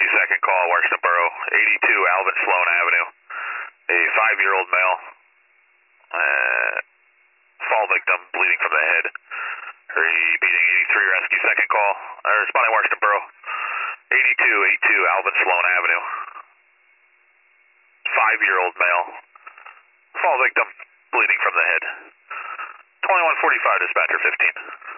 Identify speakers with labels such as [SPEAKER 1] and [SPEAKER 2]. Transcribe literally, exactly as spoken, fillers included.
[SPEAKER 1] rescue second call, Washington Borough, eighty-two Alvin Sloan Avenue. A five-year-old male, uh, fall victim, bleeding from the head. Hurry, beating eighty-three, rescue second call. Uh, responding Washington Borough, eighty-two eighty-two Alvin Sloan Avenue. Five-year-old male, fall victim, bleeding from the head. twenty-one forty-five, dispatcher fifteen.